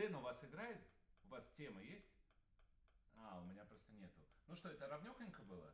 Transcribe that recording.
Дэн у вас играет? У вас тема есть? А, у меня просто нету. Ну что, это равнёхонько было?